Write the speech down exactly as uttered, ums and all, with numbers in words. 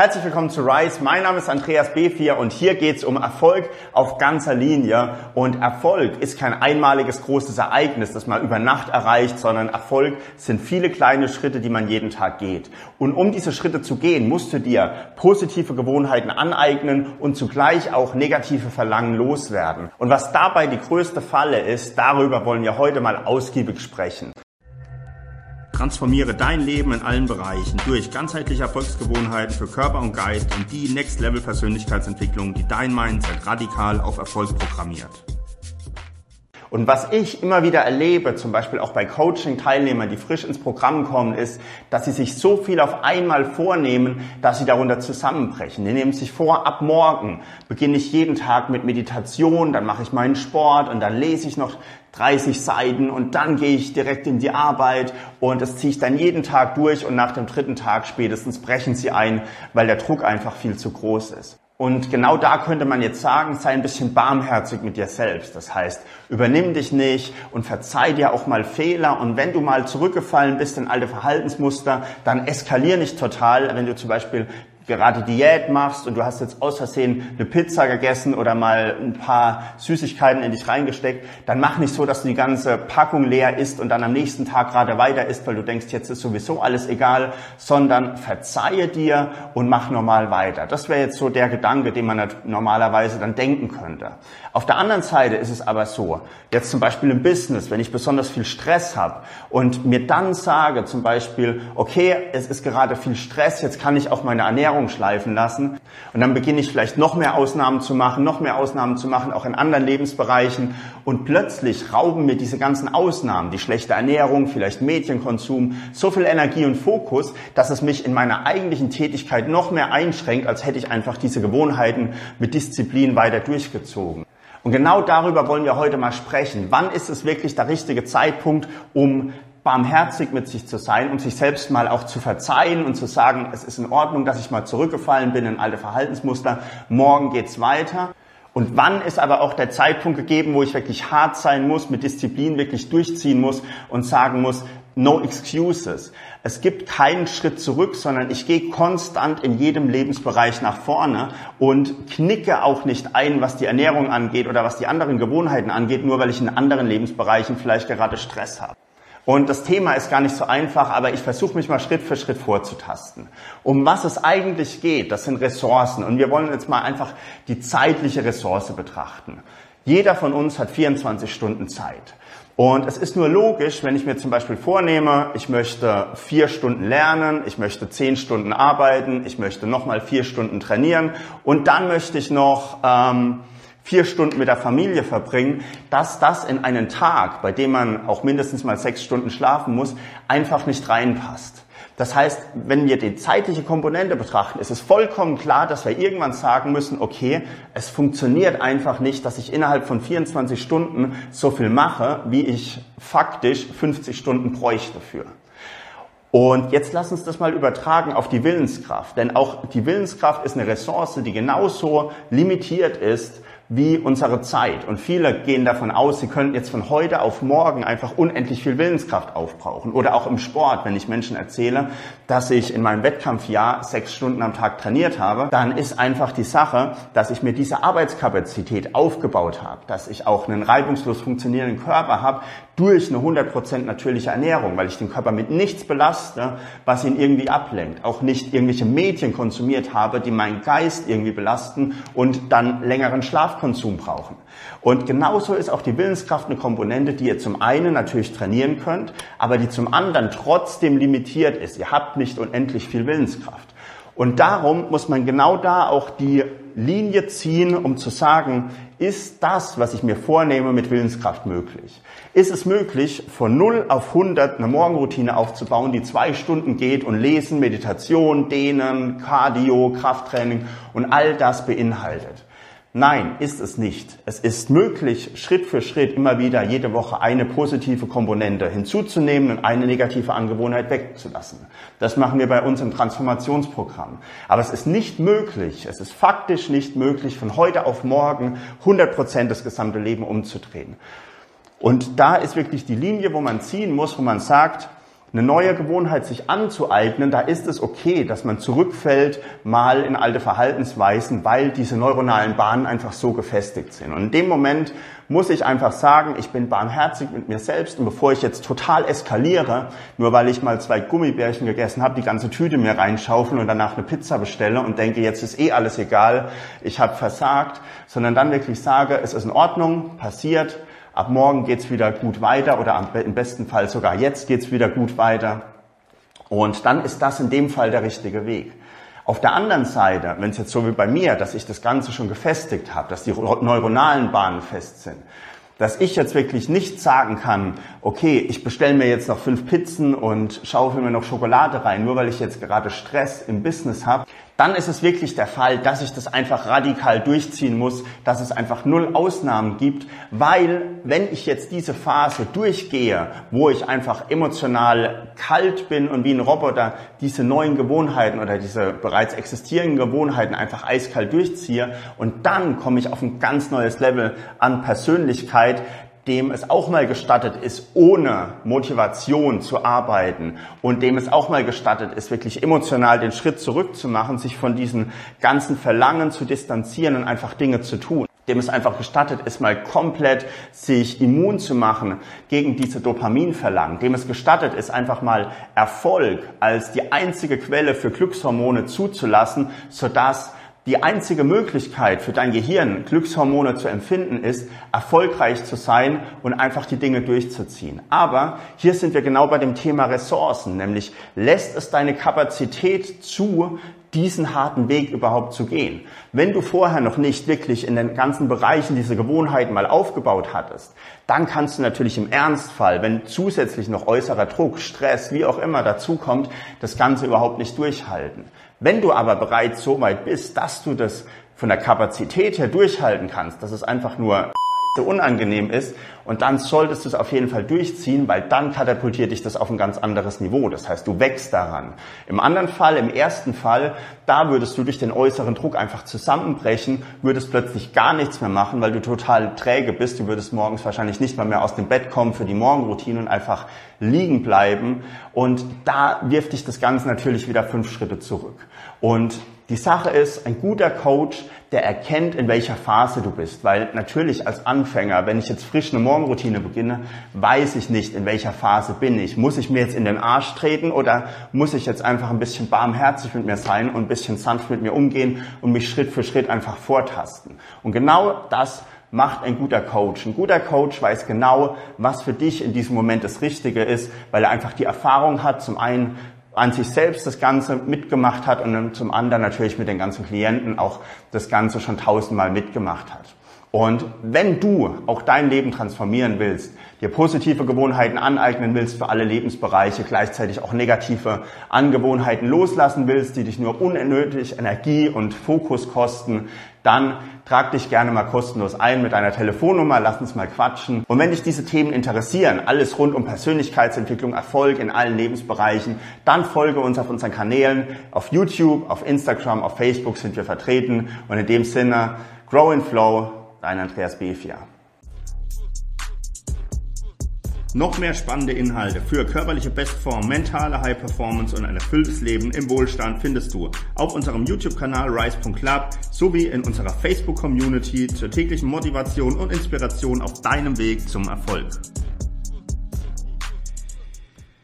Herzlich willkommen zu Rise. Mein Name ist Andreas B vier und hier geht es um Erfolg auf ganzer Linie. Und Erfolg ist kein einmaliges großes Ereignis, das man über Nacht erreicht, sondern Erfolg sind viele kleine Schritte, die man jeden Tag geht. Und um diese Schritte zu gehen, musst du dir positive Gewohnheiten aneignen und zugleich auch negative Verlangen loswerden. Und was dabei die größte Falle ist, darüber wollen wir heute mal ausgiebig sprechen. Transformiere dein Leben in allen Bereichen durch ganzheitliche Erfolgsgewohnheiten für Körper und Geist und die Next-Level-Persönlichkeitsentwicklung, die dein Mindset radikal auf Erfolg programmiert. Und was ich immer wieder erlebe, zum Beispiel auch bei Coaching-Teilnehmern, die frisch ins Programm kommen, ist, dass sie sich so viel auf einmal vornehmen, dass sie darunter zusammenbrechen. Die nehmen sich vor, ab morgen beginne ich jeden Tag mit Meditation, dann mache ich meinen Sport und dann lese ich noch dreißig Seiten und dann gehe ich direkt in die Arbeit und das ziehe ich dann jeden Tag durch und nach dem dritten Tag spätestens brechen sie ein, weil der Druck einfach viel zu groß ist. Und genau da könnte man jetzt sagen, sei ein bisschen barmherzig mit dir selbst. Das heißt, übernimm dich nicht und verzeih dir auch mal Fehler. Und wenn du mal zurückgefallen bist in alte Verhaltensmuster, dann eskalier nicht total, wenn du zum Beispiel gerade Diät machst und du hast jetzt aus Versehen eine Pizza gegessen oder mal ein paar Süßigkeiten in dich reingesteckt, dann mach nicht so, dass du die ganze Packung leer isst und dann am nächsten Tag gerade weiter isst, weil du denkst, jetzt ist sowieso alles egal, sondern verzeihe dir und mach normal weiter. Das wäre jetzt so der Gedanke, den man normalerweise dann denken könnte. Auf der anderen Seite ist es aber so, jetzt zum Beispiel im Business, wenn ich besonders viel Stress habe und mir dann sage zum Beispiel, okay, es ist gerade viel Stress, jetzt kann ich auch meine Ernährung schleifen lassen und dann beginne ich vielleicht noch mehr Ausnahmen zu machen, noch mehr Ausnahmen zu machen, auch in anderen Lebensbereichen und plötzlich rauben mir diese ganzen Ausnahmen, die schlechte Ernährung, vielleicht Medienkonsum, so viel Energie und Fokus, dass es mich in meiner eigentlichen Tätigkeit noch mehr einschränkt, als hätte ich einfach diese Gewohnheiten mit Disziplin weiter durchgezogen. Und genau darüber wollen wir heute mal sprechen. Wann ist es wirklich der richtige Zeitpunkt, um barmherzig mit sich zu sein, um sich selbst mal auch zu verzeihen und zu sagen, es ist in Ordnung, dass ich mal zurückgefallen bin in alte Verhaltensmuster, morgen geht's weiter. Und wann ist aber auch der Zeitpunkt gegeben, wo ich wirklich hart sein muss, mit Disziplin wirklich durchziehen muss und sagen muss, no excuses. Es gibt keinen Schritt zurück, sondern ich gehe konstant in jedem Lebensbereich nach vorne und knicke auch nicht ein, was die Ernährung angeht oder was die anderen Gewohnheiten angeht, nur weil ich in anderen Lebensbereichen vielleicht gerade Stress habe. Und das Thema ist gar nicht so einfach, aber ich versuche mich mal Schritt für Schritt vorzutasten. Um was es eigentlich geht, das sind Ressourcen. Und wir wollen jetzt mal einfach die zeitliche Ressource betrachten. Jeder von uns hat vierundzwanzig Stunden Zeit. Und es ist nur logisch, wenn ich mir zum Beispiel vornehme, ich möchte vier Stunden lernen, ich möchte zehn Stunden arbeiten, ich möchte nochmal vier Stunden trainieren und dann möchte ich noch ähm, vier Stunden mit der Familie verbringen, dass das in einen Tag, bei dem man auch mindestens mal sechs Stunden schlafen muss, einfach nicht reinpasst. Das heißt, wenn wir die zeitliche Komponente betrachten, ist es vollkommen klar, dass wir irgendwann sagen müssen, okay, es funktioniert einfach nicht, dass ich innerhalb von vierundzwanzig Stunden so viel mache, wie ich faktisch fünfzig Stunden bräuchte für. Und jetzt lass uns das mal übertragen auf die Willenskraft, denn auch die Willenskraft ist eine Ressource, die genauso limitiert ist wie unsere Zeit. Und viele gehen davon aus, sie könnten jetzt von heute auf morgen einfach unendlich viel Willenskraft aufbrauchen. Oder auch im Sport, wenn ich Menschen erzähle, dass ich in meinem Wettkampfjahr sechs Stunden am Tag trainiert habe, dann ist einfach die Sache, dass ich mir diese Arbeitskapazität aufgebaut habe, dass ich auch einen reibungslos funktionierenden Körper habe durch eine hundert Prozent natürliche Ernährung, weil ich den Körper mit nichts belaste, was ihn irgendwie ablenkt. Auch nicht irgendwelche Medien konsumiert habe, die meinen Geist irgendwie belasten und dann längeren Schlafkonsum brauchen. Und genauso ist auch die Willenskraft eine Komponente, die ihr zum einen natürlich trainieren könnt, aber die zum anderen trotzdem limitiert ist. Ihr habt nicht unendlich viel Willenskraft. Und darum muss man genau da auch die Linie ziehen, um zu sagen, ist das, was ich mir vornehme, mit Willenskraft möglich? Ist es möglich, von null auf hundert eine Morgenroutine aufzubauen, die zwei Stunden geht und Lesen, Meditation, Dehnen, Cardio, Krafttraining und all das beinhaltet? Nein, ist es nicht. Es ist möglich, Schritt für Schritt immer wieder jede Woche eine positive Komponente hinzuzunehmen und eine negative Angewohnheit wegzulassen. Das machen wir bei uns im Transformationsprogramm. Aber es ist nicht möglich, es ist faktisch nicht möglich, von heute auf morgen hundert Prozent das gesamte Leben umzudrehen. Und da ist wirklich die Linie, wo man ziehen muss, wo man sagt, eine neue Gewohnheit sich anzueignen, da ist es okay, dass man zurückfällt mal in alte Verhaltensweisen, weil diese neuronalen Bahnen einfach so gefestigt sind. Und in dem Moment muss ich einfach sagen, ich bin barmherzig mit mir selbst und bevor ich jetzt total eskaliere, nur weil ich mal zwei Gummibärchen gegessen habe, die ganze Tüte mir reinschaufeln und danach eine Pizza bestelle und denke, jetzt ist eh alles egal, ich habe versagt, sondern dann wirklich sage, es ist in Ordnung, passiert, ab morgen geht's wieder gut weiter oder im besten Fall sogar jetzt geht's wieder gut weiter. Und dann ist das in dem Fall der richtige Weg. Auf der anderen Seite, wenn es jetzt so wie bei mir, dass ich das Ganze schon gefestigt habe, dass die neuronalen Bahnen fest sind, dass ich jetzt wirklich nicht sagen kann, okay, ich bestelle mir jetzt noch fünf Pizzen und schaufel mir noch Schokolade rein, nur weil ich jetzt gerade Stress im Business habe, dann ist es wirklich der Fall, dass ich das einfach radikal durchziehen muss, dass es einfach null Ausnahmen gibt, weil wenn ich jetzt diese Phase durchgehe, wo ich einfach emotional kalt bin und wie ein Roboter diese neuen Gewohnheiten oder diese bereits existierenden Gewohnheiten einfach eiskalt durchziehe und dann komme ich auf ein ganz neues Level an Persönlichkeit, dem es auch mal gestattet ist, ohne Motivation zu arbeiten und dem es auch mal gestattet ist, wirklich emotional den Schritt zurückzumachen, sich von diesen ganzen Verlangen zu distanzieren und einfach Dinge zu tun. Dem es einfach gestattet ist, mal komplett sich immun zu machen gegen diese Dopaminverlangen. Dem es gestattet ist, einfach mal Erfolg als die einzige Quelle für Glückshormone zuzulassen, sodass die einzige Möglichkeit für dein Gehirn, Glückshormone zu empfinden, ist, erfolgreich zu sein und einfach die Dinge durchzuziehen. Aber hier sind wir genau bei dem Thema Ressourcen, nämlich lässt es deine Kapazität zu, diesen harten Weg überhaupt zu gehen. Wenn du vorher noch nicht wirklich in den ganzen Bereichen diese Gewohnheiten mal aufgebaut hattest, dann kannst du natürlich im Ernstfall, wenn zusätzlich noch äußerer Druck, Stress, wie auch immer dazukommt, das Ganze überhaupt nicht durchhalten. Wenn du aber bereits so weit bist, dass du das von der Kapazität her durchhalten kannst, dass es einfach nur unangenehm ist, und dann solltest du es auf jeden Fall durchziehen, weil dann katapultiert dich das auf ein ganz anderes Niveau. Das heißt, du wächst daran. Im anderen Fall, im ersten Fall, da würdest du durch den äußeren Druck einfach zusammenbrechen, würdest plötzlich gar nichts mehr machen, weil du total träge bist. Du würdest morgens wahrscheinlich nicht mal mehr aus dem Bett kommen für die Morgenroutine und einfach liegen bleiben. Und da wirft dich das Ganze natürlich wieder fünf Schritte zurück. Und die Sache ist, ein guter Coach, der erkennt, in welcher Phase du bist. Weil natürlich als Anfänger, wenn ich jetzt frisch eine Morgenroutine beginne, weiß ich nicht, in welcher Phase bin ich. Muss ich mir jetzt in den Arsch treten oder muss ich jetzt einfach ein bisschen barmherzig mit mir sein und ein bisschen sanft mit mir umgehen und mich Schritt für Schritt einfach vortasten? Und genau das macht ein guter Coach. Ein guter Coach weiß genau, was für dich in diesem Moment das Richtige ist, weil er einfach die Erfahrung hat, zum einen an sich selbst das Ganze mitgemacht hat und dann zum anderen natürlich mit den ganzen Klienten auch das Ganze schon tausendmal mitgemacht hat. Und wenn du auch dein Leben transformieren willst, dir positive Gewohnheiten aneignen willst für alle Lebensbereiche, gleichzeitig auch negative Angewohnheiten loslassen willst, die dich nur unnötig Energie und Fokus kosten, dann trag dich gerne mal kostenlos ein mit deiner Telefonnummer, lass uns mal quatschen. Und wenn dich diese Themen interessieren, alles rund um Persönlichkeitsentwicklung, Erfolg in allen Lebensbereichen, dann folge uns auf unseren Kanälen, auf YouTube, auf Instagram, auf Facebook sind wir vertreten. Und in dem Sinne, Grow and Flow, dein Andreas Befia. Noch mehr spannende Inhalte für körperliche Bestform, mentale High Performance und ein erfülltes Leben im Wohlstand findest du auf unserem YouTube-Kanal rise punkt club sowie in unserer Facebook-Community zur täglichen Motivation und Inspiration auf deinem Weg zum Erfolg.